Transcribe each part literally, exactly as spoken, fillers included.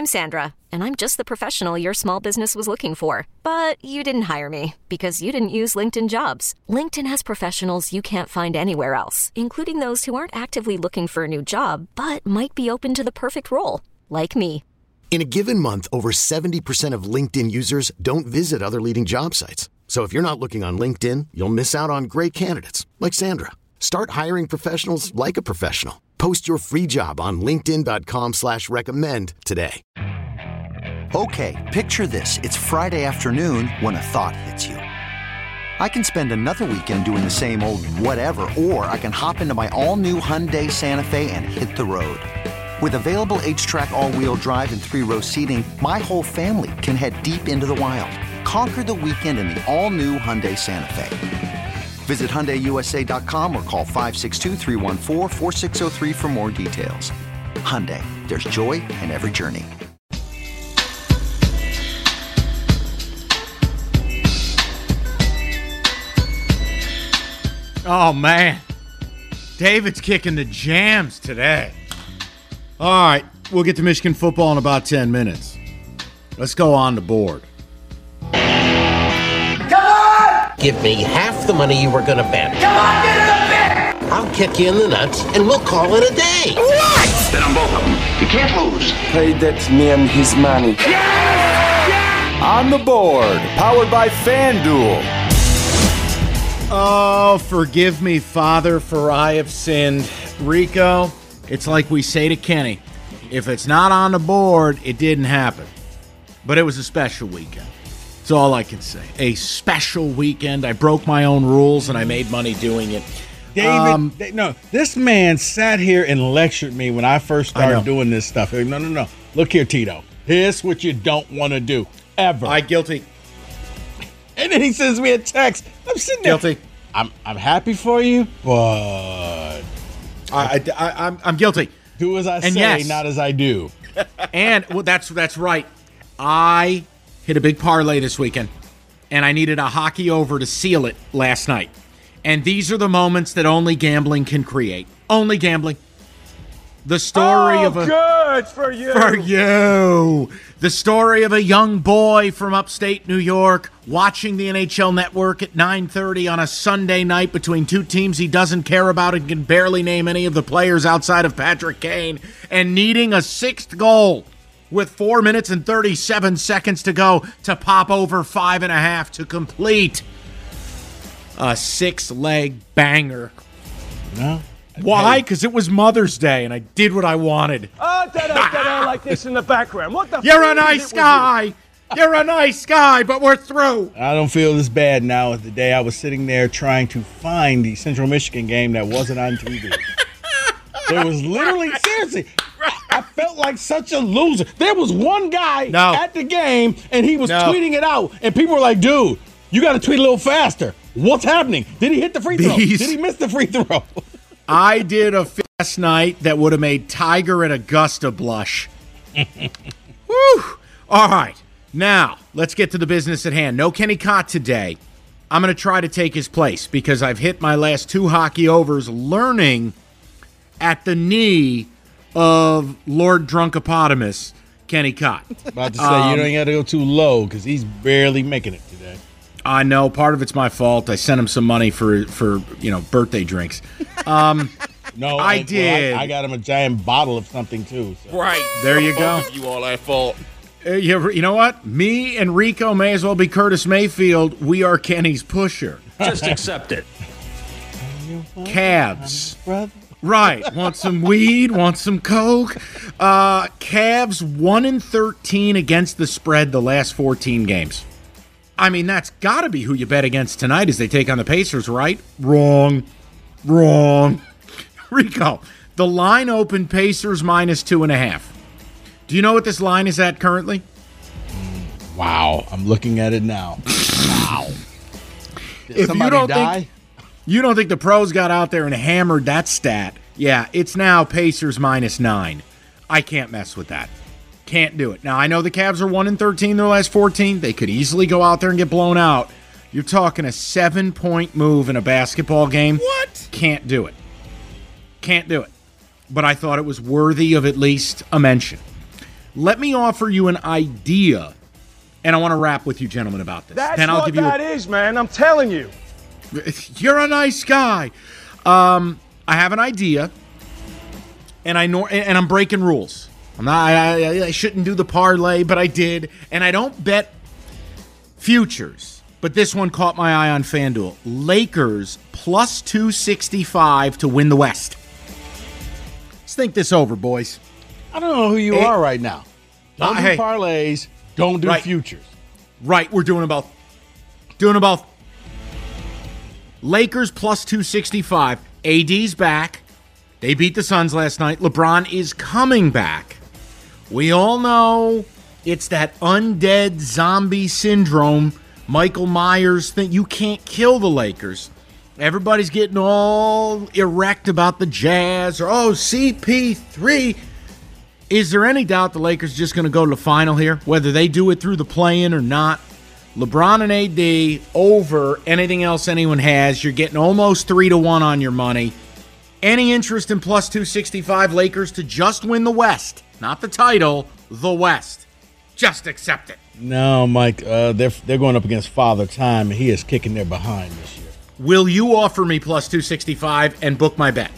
I'm Sandra, and I'm just the professional your small business was looking for. But you didn't hire me because you didn't use LinkedIn Jobs. LinkedIn has professionals you can't find anywhere else, including those who aren't actively looking for a new job, but might be open to the perfect role, like me. In a given month, over seventy percent of LinkedIn users don't visit other leading job sites. So if you're not looking on LinkedIn, you'll miss out on great candidates like Sandra. Start hiring professionals like a professional. Post your free job on linkedin dot com slash recommend today. Okay, picture this. It's Friday afternoon when a thought hits you. I can spend another weekend doing the same old whatever, or I can hop into my all-new Hyundai Santa Fe and hit the road. With available H-Track all-wheel drive and three-row seating, my whole family can head deep into the wild. Conquer the weekend in the all-new Hyundai Santa Fe. Visit Hyundai U S A dot com or call five six two, three one four, four six zero three for more details. Hyundai, there's joy in every journey. Oh, man. David's kicking the jams today. All right, we'll get to Michigan football in about ten minutes. Let's go on the board. Give me half the money you were going to bet. Come on, get in the bet! I'll kick you in the nuts, and we'll call it a day. What? Bet on both of them. You can't lose. Pay that man his money. Yes! Yes! On the board, powered by FanDuel. Oh, forgive me, Father, for I have sinned. Rico, it's like we say to Kenny, if it's not on the board, it didn't happen. But it was a special weekend. That's all I can say. A special weekend. I broke my own rules, and I made money doing it. David, um, no, this man sat here and lectured me when I first started doing this stuff. No, no, no. Look here, Tito. Here's what you don't want to do, ever. I guilty. And then he sends me a text. I'm sitting there. Guilty. I'm I'm happy for you, but I, I, I'm I'm guilty. Do as I and say, yes. not as I do. And well, that's that's right. I hit a big parlay this weekend, and I needed a hockey over to seal it last night. And these are the moments that only gambling can create. Only gambling. The story oh, of a good for you. For you. The story of a young boy from upstate New York watching the N H L Network at nine thirty on a Sunday night between two teams he doesn't care about and can barely name any of the players outside of Patrick Kane, and needing a sixth goal with four minutes and thirty-seven seconds to go to pop over five and a half to complete a six-leg banger. No. Why? Because it was Mother's Day, and I did what I wanted. Oh, da-da, da-da, like this in the background. What the You're a nice guy. You? You're a nice guy, but we're through. I don't feel this bad now as the day I was sitting there trying to find the Central Michigan game that wasn't on T V. There was literally, seriously, I felt like such a loser. There was one guy no. at the game, and he was no. tweeting it out, and people were like, dude, you got to tweet a little faster. What's happening? Did he hit the free throw? These... Did he miss the free throw? I did a fast night that would have made Tiger and Augusta blush. Woo! All right. Now, let's get to the business at hand. No Kenny Cott today. I'm going to try to take his place because I've hit my last two hockey overs learning at the knee of Lord Drunkopotamus, Kenny Cott. About to say, um, you don't got to go too low because he's barely making it today. I know. Part of it's my fault. I sent him some money for, for you know, birthday drinks. Um, no, I and, did. Well, I, I got him a giant bottle of something, too. So. Right. There you go. You all at fault. Uh, you, you know what? Me and Rico may as well be Curtis Mayfield. We are Kenny's pusher. Just accept it. Cavs. Right. Want some weed? Want some coke? Uh, Cavs one and thirteen against the spread the last fourteen games. I mean, that's got to be who you bet against tonight as they take on the Pacers, right? Wrong. Wrong. Rico, the line opened Pacers minus two and a half. Do you know what this line is at currently? Wow. I'm looking at it now. Wow. Did if somebody you don't die? Think, you don't think the pros got out there and hammered that stat, yeah, it's now Pacers minus nine. I can't mess with that. Can't do it. Now, I know the Cavs are one and thirteen their last fourteen. They could easily go out there and get blown out. You're talking a seven-point move in a basketball game. What? Can't do it. Can't do it. But I thought it was worthy of at least a mention. Let me offer you an idea, and I want to rap with you gentlemen about this. That's then I'll what give you that a, is, man. I'm telling you. You're a nice guy. Um, I have an idea, and I know, and I'm breaking rules. I'm not. I, I, I shouldn't do the parlay, but I did, and I don't bet futures. But this one caught my eye on FanDuel. Lakers plus two sixty-five to win the West. Let's think this over, boys. I don't know who you Hey, are right now. Don't uh, do hey. parlays. Don't do Right. futures. Right, we're doing about doing about Lakers plus two sixty-five. A D's back. They beat the Suns last night. LeBron is coming back. We all know it's that undead zombie syndrome. Michael Myers thing. You can't kill the Lakers. Everybody's getting all erect about the Jazz or oh C P three. Is there any doubt the Lakers just going to go to the final here, whether they do it through the play-in or not? LeBron and A D over anything else anyone has. You're getting almost three to one on your money. Any interest in plus two sixty-five Lakers to just win the West? Not the title, the West. Just accept it. No, Mike. Uh, they're they're going up against Father Time, and he is kicking their behind this year. Will you offer me plus two sixty-five and book my bet?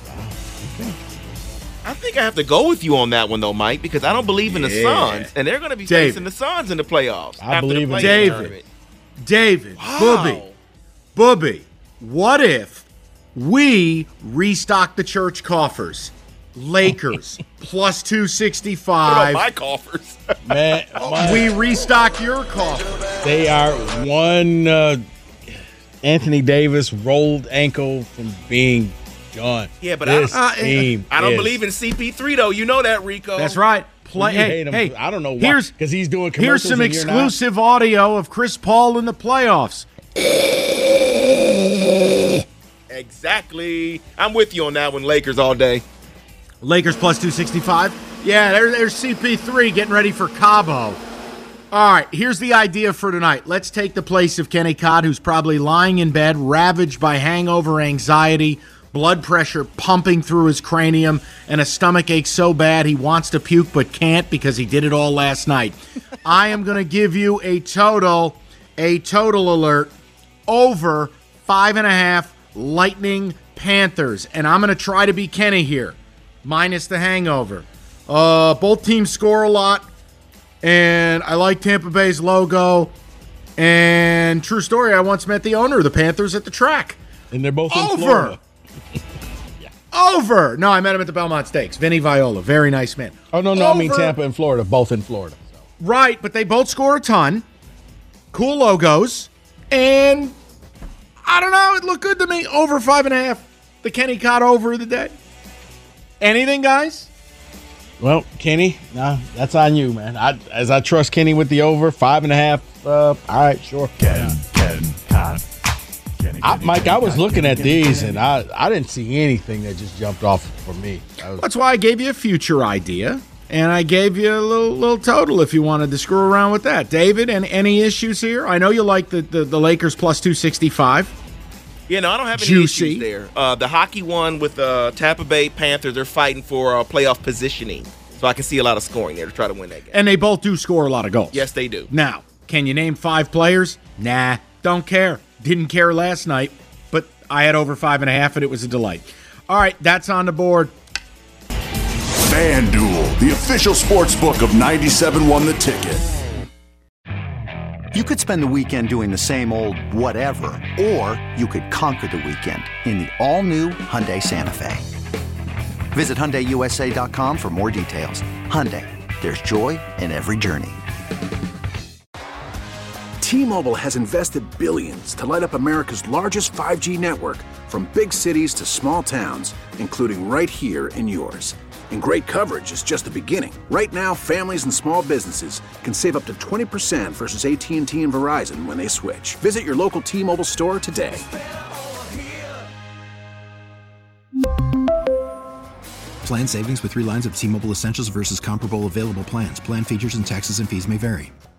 I think I have to go with you on that one, though, Mike, because I don't believe in the Yeah. Suns, and they're going to be David. facing the Suns in the playoffs. I after believe the in play-in David. tournament. David, Wow. Booby, Booby, what if we restock the church coffers? Lakers plus two What about sixty-five. my coffers? Man, my- We restock your coffers. they are one uh, Anthony Davis rolled ankle from being gone. Yeah, but I this don't- team I don't is- believe in C P three, though. You know that, Rico. That's right. Play. You Hey, hate him. hey, I don't know why. Here's Because he's doing here's commercials some and you're not? exclusive audio of Chris Paul in the playoffs. Exactly. I'm with you on that one, Lakers all day. Lakers plus two sixty-five. Yeah, there, there's C P three getting ready for Cabo. All right, here's the idea for tonight. Let's take the place of Kenny Codd, who's probably lying in bed, ravaged by hangover anxiety, blood pressure pumping through his cranium, and a stomach ache so bad he wants to puke but can't because he did it all last night. I am going to give you a total, a total alert, over five and a half Lightning Panthers. And I'm going to try to be Kenny here, minus the hangover. Uh, both teams score a lot, and I like Tampa Bay's logo. And true story, I once met the owner of the Panthers at the track. And they're both in Over. Florida. Over. No, I met him at the Belmont Stakes. Vinny Viola, very nice man. Oh, no, no, I mean Over. Tampa and Florida, both in Florida. So. Right, but they both score a ton. Cool logos. And I don't know, it looked good to me. Over five and a half. The Kenny Codd over of the day. Anything, guys? Well, Kenny, nah, that's on you, man. I, as I trust Kenny with the over, five and a half. Uh, all right, sure. Ken, Ken, Codd. Kenny, I, Kenny, Mike, Kenny, I was Codd. looking at Kenny, these, Kenny. and I, I didn't see anything that just jumped off for me. I was, That's why I gave you a future idea. And I gave you a little little total if you wanted to screw around with that. David, and any issues here? I know you like the, the, the Lakers plus two sixty-five. Yeah, no, I don't have any Juicy. issues there. Uh, the hockey one with uh, Tampa Bay Panthers, they're fighting for uh, playoff positioning. So I can see a lot of scoring there to try to win that game. And they both do score a lot of goals. Yes, they do. Now, can you name five players? Nah, don't care. Didn't care last night, but I had over five and a half, and it was a delight. All right, that's on the board. FanDuel, the official sports book of ninety-seven point one The Ticket. You could spend the weekend doing the same old whatever, or you could conquer the weekend in the all-new Hyundai Santa Fe. Visit Hyundai U S A dot com for more details. Hyundai, there's joy in every journey. T-Mobile has invested billions to light up America's largest five G network, from big cities to small towns, including right here in yours. And great coverage is just the beginning. Right now, families and small businesses can save up to twenty percent versus A T and T and Verizon when they switch. Visit your local T-Mobile store today. Plan savings with three lines of T-Mobile Essentials versus comparable available plans. Plan features and taxes and fees may vary.